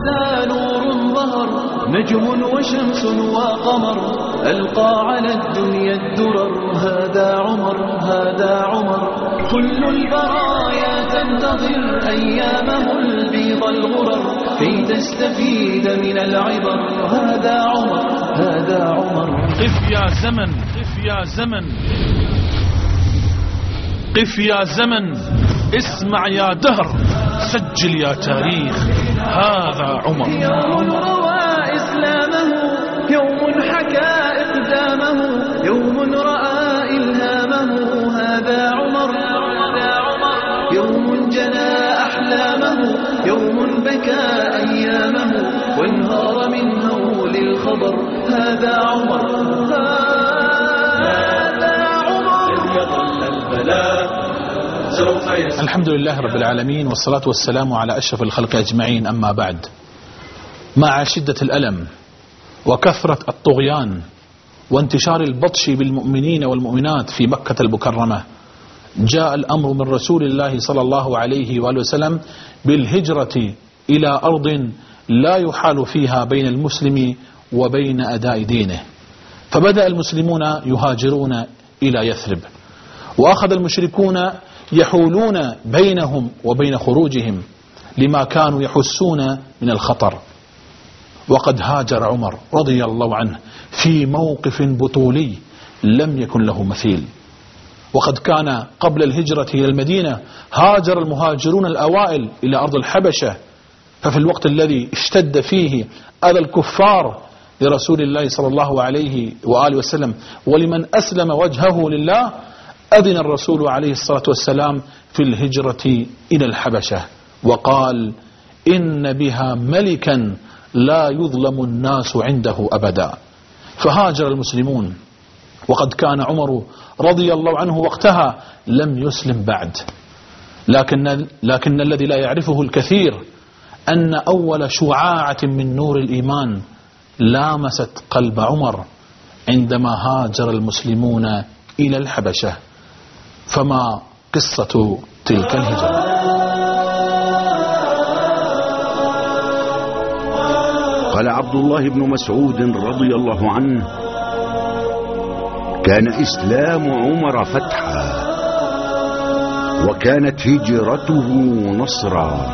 هذا نور ظهر، نجم وشمس وقمر، ألقى على الدنيا الدرر. هذا عمر، هذا عمر، كل البرايا تنتظر أيامه البيض الغرر كي تستفيد من العبر. هذا عمر، هذا عمر. قف يا زمن، قف يا زمن، قف يا زمن، اسمع يا دهر، سجل يا تاريخ. هذا عمر. يوم روى إسلامه، يوم حكى إقدامه، يوم رأى إلهامه. هذا عمر، هذا عمر، يوم جنى أحلامه، يوم بكى أيامه وانهار من هول الخبر. هذا عمر، هذا عمر. يظل البلاء. الحمد لله رب العالمين، والصلاة والسلام على أشرف الخلق أجمعين. أما بعد، مع شدة الألم وكثرة الطغيان وانتشار البطش بالمؤمنين والمؤمنات في مكة المكرمة، جاء الأمر من رسول الله صلى الله عليه وآله وسلم بالهجرة إلى أرض لا يحال فيها بين المسلم وبين أداء دينه. فبدأ المسلمون يهاجرون إلى يثرب، وأخذ المشركون يحولون بينهم وبين خروجهم لما كانوا يحسون من الخطر. وقد هاجر عمر رضي الله عنه في موقف بطولي لم يكن له مثيل. وقد كان قبل الهجرة إلى المدينة هاجر المهاجرون الأوائل إلى أرض الحبشة، ففي الوقت الذي اشتد فيه أذى الكفار لرسول الله صلى الله عليه وآله وسلم ولمن أسلم وجهه لله، أذن الرسول عليه الصلاة والسلام في الهجرة إلى الحبشة، وقال: إن بها ملكا لا يظلم الناس عنده أبدا. فهاجر المسلمون، وقد كان عمر رضي الله عنه وقتها لم يسلم بعد، لكن الذي لا يعرفه الكثير أن أول شعاعة من نور الإيمان لامست قلب عمر عندما هاجر المسلمون إلى الحبشة. فما قصة تلك الهجرة؟ قال عبد الله بن مسعود رضي الله عنه: كان إسلام عمر فتحا، وكانت هجرته نصرا،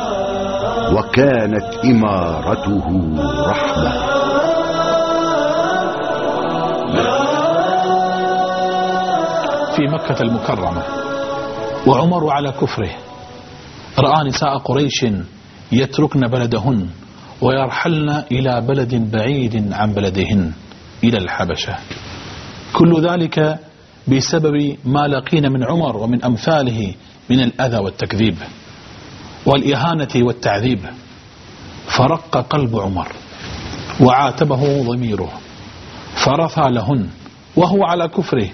وكانت إمارته رحمة. في مكة المكرمة وعمر على كفره، رأى نساء قريش يتركن بلدهن ويرحلن إلى بلد بعيد عن بلدهن إلى الحبشة. كل ذلك بسبب ما لقين من عمر ومن أمثاله من الأذى والتكذيب والإهانة والتعذيب. فرق قلب عمر وعاتبه ضميره، فرثى لهن وهو على كفره،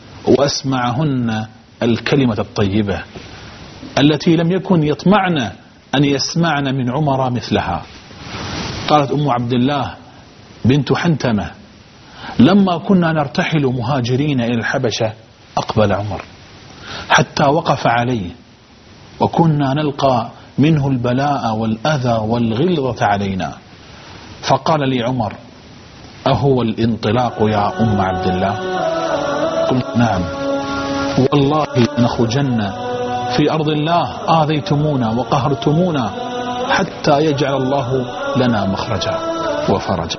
وأسمعهن الكلمة الطيبة التي لم يكن يطمعن أن يسمعن من عمر مثلها. قالت أم عبد الله بنت حنتمة: لما كنا نرتحل مهاجرين إلى الحبشة أقبل عمر حتى وقف عليه، وكنا نلقى منه البلاء والأذى والغلظة علينا. فقال لي عمر: أهو الانطلاق يا أم عبد الله؟ قلت: نعم والله نخرجن في أرض الله آذيتمونا وقهرتمونا حتى يجعل الله لنا مخرجا وفرجا.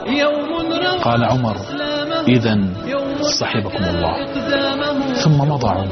قال عمر: إذن صحبكم الله. ثم مضى عمر.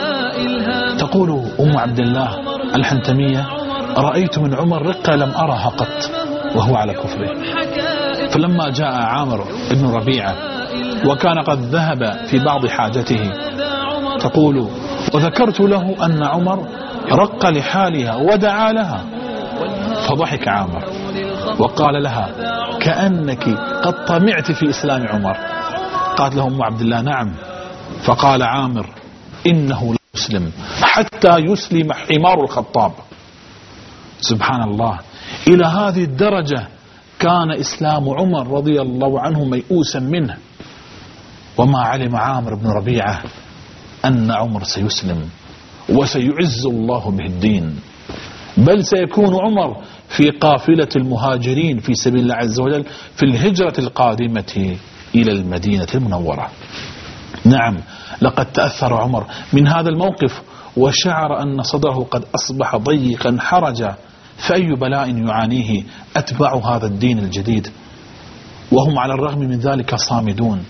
تقول أم عبد الله الحنتمية: رأيت من عمر رقة لم أرها قط وهو على كفره. فلما جاء عامر بن ربيعة وكان قد ذهب في بعض حاجته، تقول: وذكرت له أن عمر رق لحالها ودعا لها، فضحك عامر وقال لها: كأنك قد طمعت في إسلام عمر. قالت له أم عبد الله: نعم. فقال عامر: إنه لا يسلم حتى يسلم حمار الخطاب. سبحان الله، إلى هذه الدرجة كان إسلام عمر رضي الله عنه ميؤوسا منه. وما علم عامر بن ربيعة أن عمر سيسلم وسيعز الله به الدين. بل سيكون عمر في قافلة المهاجرين في سبيل الله عز وجل في الهجرة القادمة إلى المدينة المنورة. نعم، لقد تأثر عمر من هذا الموقف وشعر أن صدره قد أصبح ضيقا حرجا، فأي بلاء يعانيه أتباع هذا الدين الجديد وهم على الرغم من ذلك صامدون.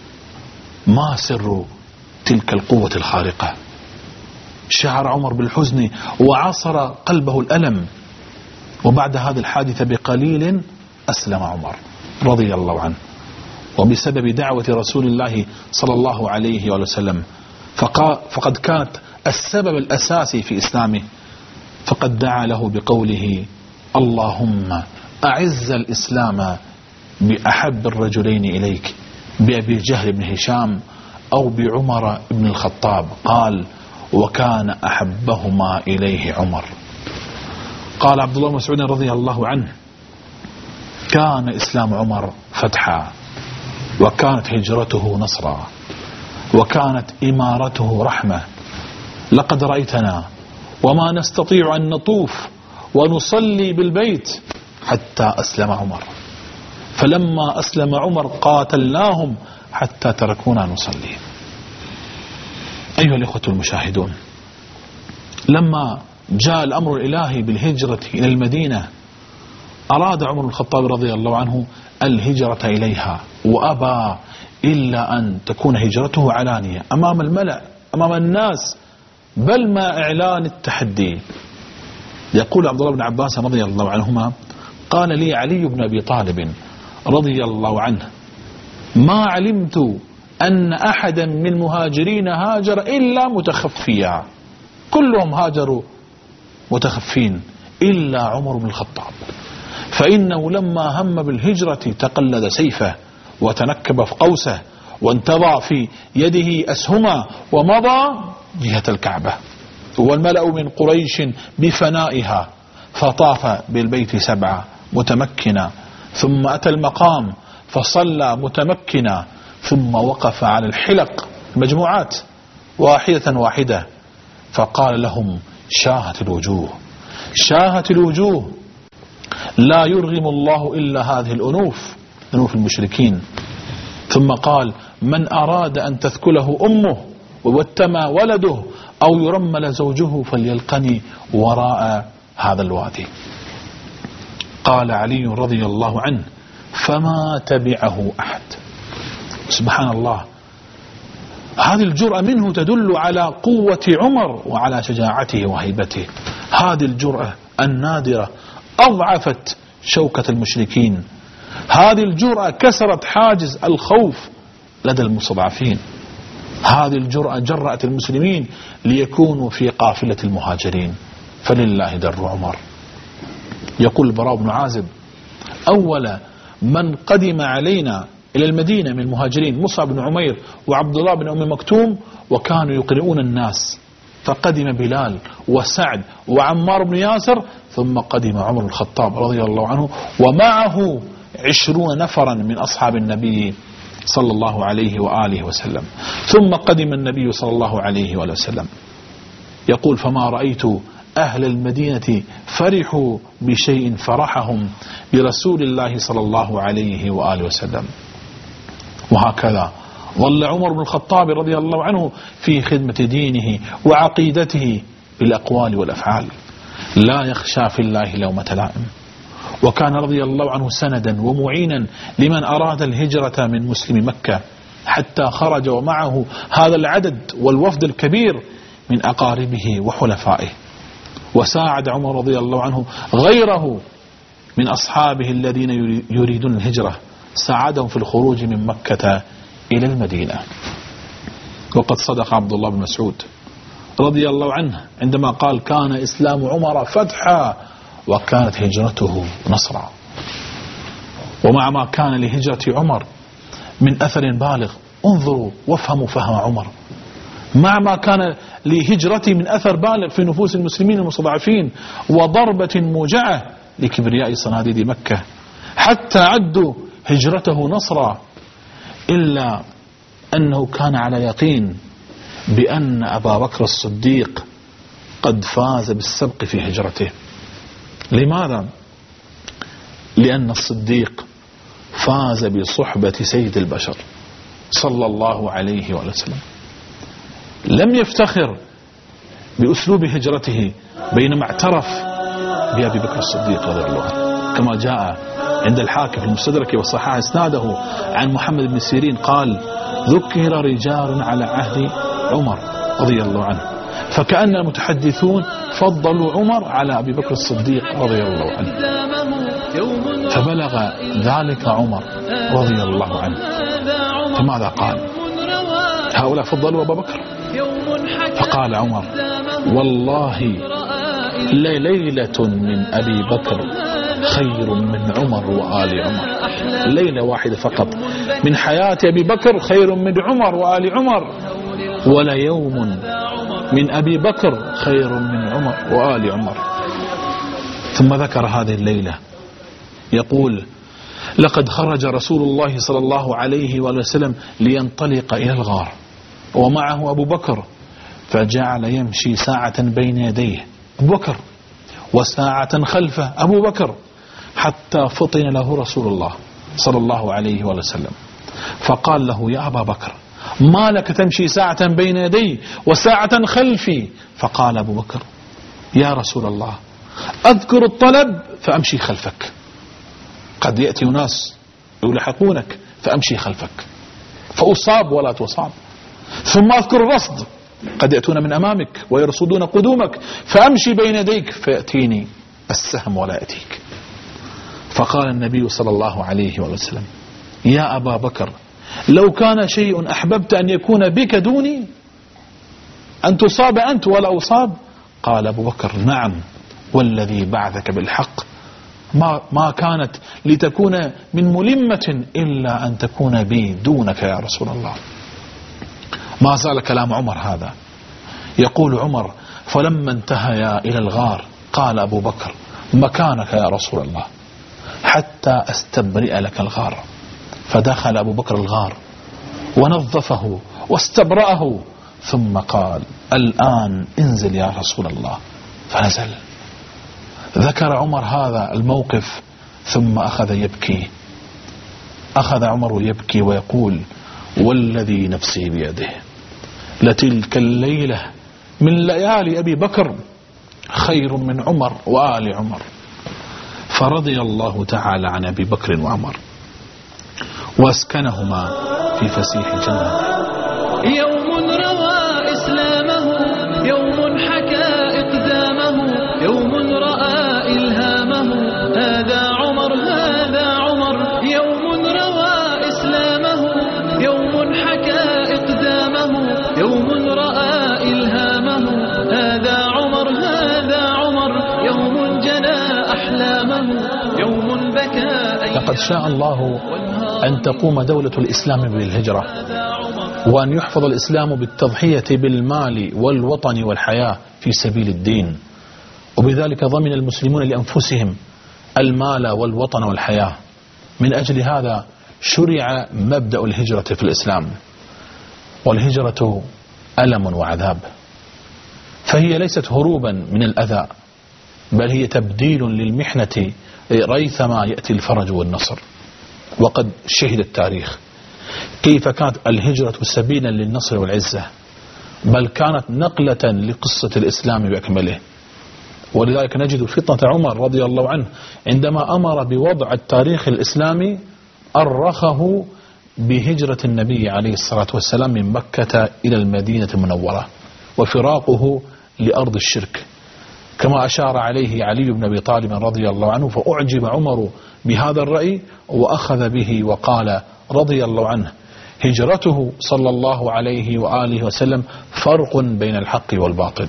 ما سر تلك القوة الخارقة؟ شعر عمر بالحزن وعصر قلبه الألم، وبعد هذه الحادثة بقليل أسلم عمر رضي الله عنه، وبسبب دعوة رسول الله صلى الله عليه وسلم فقد كانت السبب الأساسي في إسلامه، فقد دعا له بقوله: اللهم أعز الإسلام بأحب الرجلين إليك، بأبي جهل بن هشام أو بعمر بن الخطاب. قال: وكان أحبهما إليه عمر. قال عبد الله بن مسعود رضي الله عنه: كان إسلام عمر فتحا، وكانت هجرته نصرا، وكانت إمارته رحمة. لقد رأيتنا وما نستطيع أن نطوف ونصلي بالبيت حتى أسلم عمر، فلما أسلم عمر قاتلناهم حتى تركونا نصلي. أيها الإخوة المشاهدون، لما جاء الأمر الإلهي بالهجرة إلى المدينة أراد عمر بن الخطاب رضي الله عنه الهجرة إليها، وأبى إلا أن تكون هجرته علانية أمام الملأ أمام الناس، بل ما إعلان التحدي. يقول عبد الله بن عباس رضي الله عنهما: قال لي علي بن أبي طالب رضي الله عنه: ما علمت أن أحدا من المهاجرين هاجر إلا متخفيا، كلهم هاجروا متخفين إلا عمر بن الخطاب، فإنه لما هم بالهجرة تقلد سيفه وتنكب في قوسه وانتضى في يده أسهما ومضى جهة الكعبة، والملأ من قريش بفنائها، فطاف بالبيت 7 متمكنا، ثم أتى المقام فصلى متمكنا، ثم وقف على الحلق مجموعات واحدة واحدة فقال لهم: شاهت الوجوه، شاهت الوجوه، لا يرغم الله إلا هذه الأنوف، أنوف المشركين. ثم قال: من أراد أن تثكله أمه ووتم ولده أو يرمل زوجه فليلقني وراء هذا الوادي. قال علي رضي الله عنه: فما تبعه أحد. سبحان الله، هذه الجرأة منه تدل على قوة عمر وعلى شجاعته وهيبته. هذه الجرأة النادرة أضعفت شوكة المشركين، هذه الجرأة كسرت حاجز الخوف لدى المستضعفين، هذه الجرأة جرأت المسلمين ليكونوا في قافلة المهاجرين، فلله در عمر. يقول البراء بن عازب: أول من قدم علينا إلى المدينة من المهاجرين مصعب بن عمير وعبد الله بن أم مكتوم، وكانوا يقرؤون الناس، فقدم بلال وسعد وعمار بن ياسر، ثم قدم عمر بن الخطاب رضي الله عنه ومعه 20 نفرا من أصحاب النبي صلى الله عليه وآله وسلم، ثم قدم النبي صلى الله عليه وآله وسلم. يقول: فما رأيت أهل المدينة فرحوا بشيء فرحهم برسول الله صلى الله عليه وآله وسلم. وهكذا ظل عمر بن الخطاب رضي الله عنه في خدمة دينه وعقيدته بالأقوال والأفعال، لا يخشى في الله لومة لائم، وكان رضي الله عنه سندا ومعينا لمن أراد الهجرة من مسلم مكة، حتى خرج ومعه هذا العدد والوفد الكبير من أقاربه وحلفائه. وساعد عمر رضي الله عنه غيره من أصحابه الذين يريدون الهجرة، ساعدهم في الخروج من مكة إلى المدينة. وقد صدق عبد الله بن مسعود رضي الله عنه عندما قال: كان إسلام عمر فتحا وكانت هجرته نصرا. ومع ما كان لهجرة عمر من أثر بالغ، انظروا وافهموا فهم عمر، مع ما كان لهجرته من أثر بالغ في نفوس المسلمين المستضعفين وضربة موجعة لكبرياء صناديد مكة، حتى عدوا هجرته نصرا، إلا أنه كان على يقين بأن أبا بكر الصديق قد فاز بالسبق في هجرته، لماذا؟ لأن الصديق فاز بصحبة سيد البشر صلى الله عليه وسلم، لم يفتخر بأسلوب هجرته بينما اعترف بأبي بكر الصديق رضي الله عنه، كما جاء عند الحاكم في المستدرك وصحح اسناده عن محمد بن سيرين قال: ذكر رجال على عهد عمر رضي الله عنه، فكأن المتحدثون فضلوا عمر على أبي بكر الصديق رضي الله عنه، فبلغ ذلك عمر رضي الله عنه، فماذا قال؟ هؤلاء فضلوا أبا بكر، فقال عمر: والله ليلة من أبي بكر خير من عمر وآل عمر، ليلة واحدة فقط من حياة أبي بكر خير من عمر وآل عمر، ولا يوم من أبي بكر خير من عمر وآل عمر. ثم ذكر هذه الليلة يقول: لقد خرج رسول الله صلى الله عليه وسلم لينطلق إلى الغار ومعه أبو بكر، فجعل يمشي ساعة بين يديه أبو بكر وساعة خلفه أبو بكر، حتى فطن له رسول الله صلى الله عليه وسلم، فقال له: يا أبا بكر، ما لك تمشي ساعة بين يدي وساعة خلفي؟ فقال أبو بكر: يا رسول الله، أذكر الطلب فأمشي خلفك، قد يأتي ناس يلحقونك فأمشي خلفك فأصاب ولا تصاب، ثم أذكر الرصد، قد يأتون من أمامك ويرصدون قدومك فأمشي بين يديك فيأتيني السهم ولا يأتيك. فقال النبي صلى الله عليه وسلم: يا أبا بكر، لو كان شيء أحببت أن يكون بك دوني، أن تصاب أنت ولا أصاب؟ قال أبو بكر: نعم والذي بعثك بالحق، ما كانت لتكون من ملمة إلا أن تكون بي دونك يا رسول الله. ما زال كلام عمر هذا. يقول عمر: فلما انتهيا إلى الغار قال أبو بكر: مكانك يا رسول الله حتى أستبرئ لك الغار. فدخل أبو بكر الغار ونظفه واستبرأه، ثم قال: الآن انزل يا رسول الله، فنزل. ذكر عمر هذا الموقف ثم أخذ يبكي، أخذ عمر يبكي ويقول: والذي نفسي بيده لتلك الليلة من ليالي أبي بكر خير من عمر وآل عمر. فرضي الله تعالى عن أبي بكر وعمر واسكنهما في فسيح الجنة. يوم روى إسلامه، يوم حكى إقدامه، يوم رأى إلهامه، هذا عمر هذا عمر. يوم روى إسلامه، يوم حكى إقدامه، يوم رأى إلهامه، هذا عمر هذا عمر. يوم جنى أحلامه، يوم بكى. لقد شاء الله أن تقوم دولة الإسلام بالهجرة، وأن يحفظ الإسلام بالتضحية بالمال والوطن والحياة في سبيل الدين، وبذلك ضمن المسلمون لأنفسهم المال والوطن والحياة. من أجل هذا شرع مبدأ الهجرة في الإسلام، والهجرة ألم وعذاب، فهي ليست هروبا من الأذى، بل هي تبديل للمحنة ريثما يأتي الفرج والنصر. وقد شهد التاريخ كيف كانت الهجرة سبيلا للنصر والعزة، بل كانت نقلة لقصة الإسلام بأكمله. ولذلك نجد فطنة عمر رضي الله عنه عندما أمر بوضع التاريخ الإسلامي أرخه بهجرة النبي عليه الصلاة والسلام من مكة إلى المدينة المنورة وفراقه لأرض الشرك، كما أشار عليه علي بن أبي طالب رضي الله عنه. فأعجب عمر بهذا الرأي وأخذ به وقال رضي الله عنه: هجرته صلى الله عليه وآله وسلم فرق بين الحق والباطل.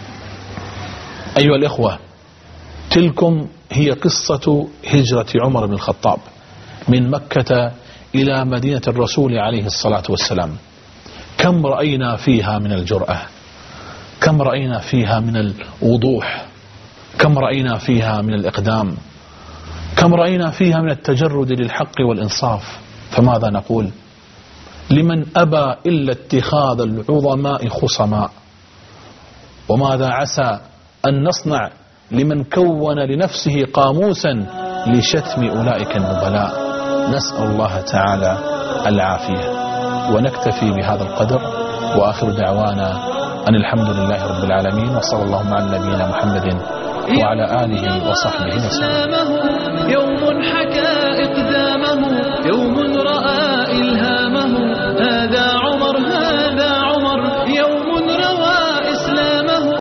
أيها الإخوة، تلكم هي قصة هجرة عمر بن الخطاب من مكة إلى مدينة الرسول عليه الصلاة والسلام. كم رأينا فيها من الجرأة، كم رأينا فيها من الوضوح، كم رأينا فيها من الإقدام، كم رأينا فيها من التجرد للحق والإنصاف. فماذا نقول؟ لمن أبى إلا اتخاذ العظماء خصماء. وماذا عسى أن نصنع لمن كون لنفسه قاموسا لشتم أولئك النبلاء. نسأل الله تعالى العافية. ونكتفي بهذا القدر، وآخر دعوانا أن الحمد لله رب العالمين، وصلى الله على نبينا محمد وعلى آله وصحبه وسلم. يوم حكى إقدامه، يوم